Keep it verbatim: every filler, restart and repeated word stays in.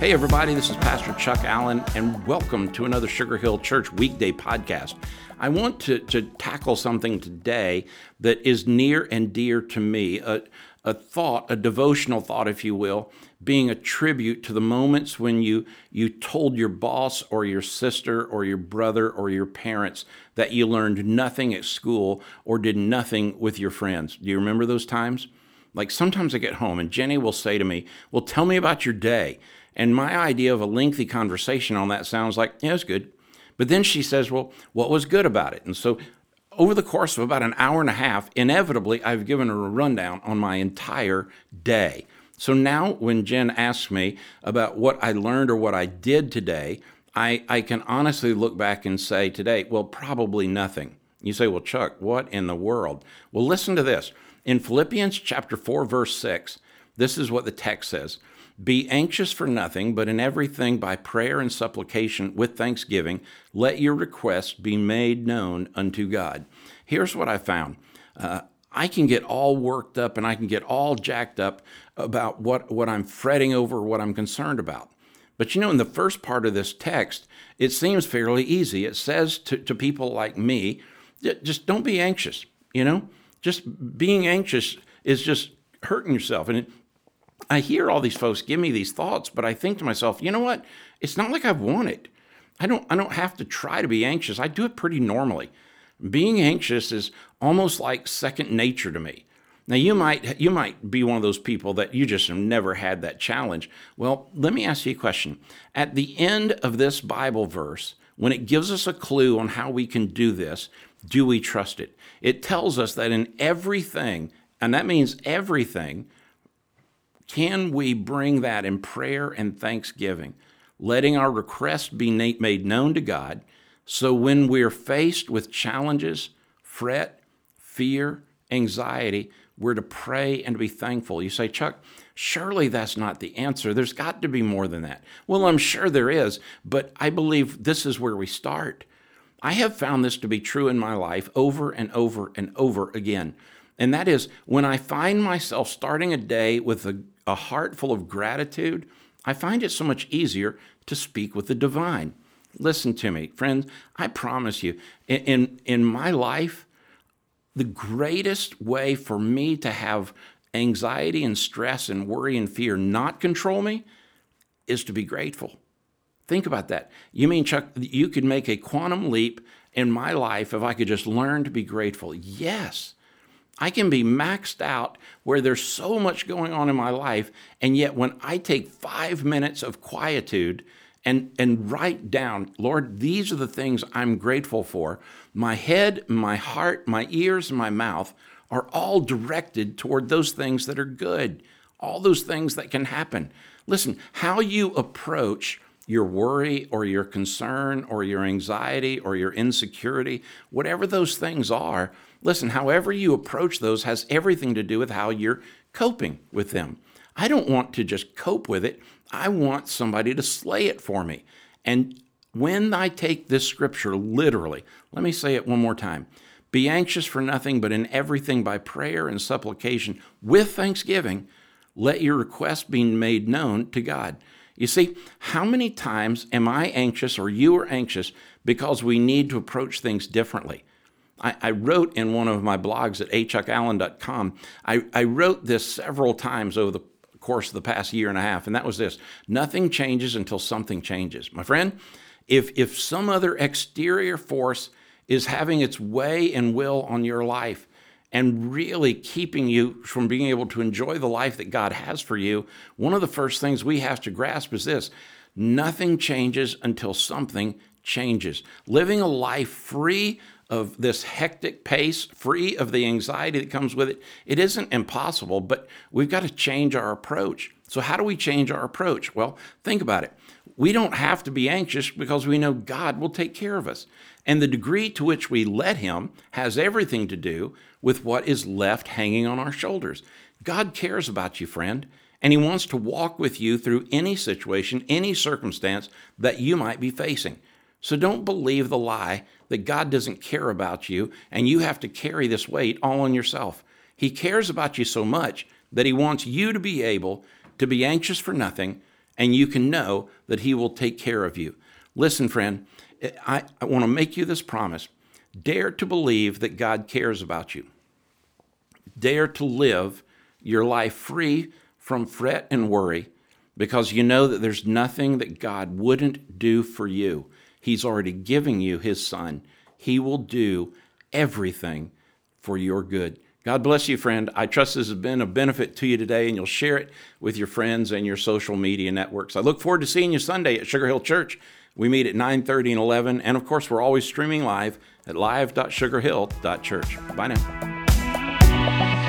Hey everybody, this is Pastor Chuck Allen, and welcome to another Sugar Hill Church weekday podcast. I want to, to tackle something today that is near and dear to me, a, a thought, a devotional thought, if you will, being a tribute to the moments when you, you told your boss or your sister or your brother or your parents that you learned nothing at school or did nothing with your friends. Do you remember those times? Like sometimes I get home and Jenny will say to me, well, tell me about your day. And my idea of a lengthy conversation on that sounds like, yeah, it's good. But then she says, well, what was good about it? And so over the course of about an hour and a half, inevitably, I've given her a rundown on my entire day. So now when Jen asks me about what I learned or what I did today, I, I can honestly look back and say today, well, probably nothing. You say, well, Chuck, what in the world? Well, listen to this. In Philippians chapter four, verse six, this is what the text says. Be anxious for nothing, but in everything by prayer and supplication with thanksgiving, let your requests be made known unto God. Here's what I found. Uh, I can get all worked up and I can get all jacked up about what, what I'm fretting over, what I'm concerned about. But you know, in the first part of this text, it seems fairly easy. It says to, to people like me, just don't be anxious, you know? Just being anxious is just hurting yourself. And it, I hear all these folks give me these thoughts, but I think to myself, you know what? It's not like I want it. I don't, I don't have to try to be anxious. I do it pretty normally. Being anxious is almost like second nature to me. Now, you might, you might be one of those people that you just have never had that challenge. Well, let me ask you a question. At the end of this Bible verse, when it gives us a clue on how we can do this, do we trust it? It tells us that in everything, and that means everything, can we bring that in prayer and thanksgiving, letting our requests be made known to God, so when we're faced with challenges, fret, fear, anxiety, we're to pray and to be thankful. You say, Chuck, surely that's not the answer. There's got to be more than that. Well, I'm sure there is, but I believe this is where we start. I have found this to be true in my life over and over and over again. And that is when I find myself starting a day with a, a heart full of gratitude, I find it so much easier to speak with the divine. Listen to me, friends. I promise you, in, in, in my life, the greatest way for me to have anxiety and stress and worry and fear not control me is to be grateful. Think about that. You mean, Chuck, you could make a quantum leap in my life if I could just learn to be grateful? Yes. I can be maxed out where there's so much going on in my life, and yet when I take five minutes of quietude and, and write down, Lord, these are the things I'm grateful for, my head, my heart, my ears, and my mouth are all directed toward those things that are good, all those things that can happen. Listen, how you approach your worry or your concern or your anxiety or your insecurity, whatever those things are, listen, however you approach those has everything to do with how you're coping with them. I don't want to just cope with it. I want somebody to slay it for me. And when I take this scripture literally, let me say it one more time. Be anxious for nothing, but in everything by prayer and supplication with thanksgiving, let your requests be made known to God. You see, how many times am I anxious or you are anxious because we need to approach things differently? I, I wrote in one of my blogs at a chuck allen dot com, I, I wrote this several times over the course of the past year and a half, and that was this: nothing changes until something changes. My friend, if, if some other exterior force is having its way and will on your life, and really keeping you from being able to enjoy the life that God has for you, one of the first things we have to grasp is this: nothing changes until something changes. Living a life free of this hectic pace, free of the anxiety that comes with it, it isn't impossible, but we've got to change our approach. So how do we change our approach? Well, think about it. We don't have to be anxious because we know God will take care of us. And the degree to which we let him has everything to do with what is left hanging on our shoulders. God cares about you, friend, and he wants to walk with you through any situation, any circumstance that you might be facing. So don't believe the lie that God doesn't care about you and you have to carry this weight all on yourself. He cares about you so much that he wants you to be able to be anxious for nothing and you can know that he will take care of you. Listen, friend, I, I want to make you this promise. Dare to believe that God cares about you. Dare to live your life free from fret and worry, because you know that there's nothing that God wouldn't do for you. He's already giving you his son. He will do everything for your good. God bless you, friend. I trust this has been a benefit to you today, and you'll share it with your friends and your social media networks. I look forward to seeing you Sunday at Sugar Hill Church. We meet at nine thirty and eleven, and of course, we're always streaming live at live dot sugar hill dot church. Bye now.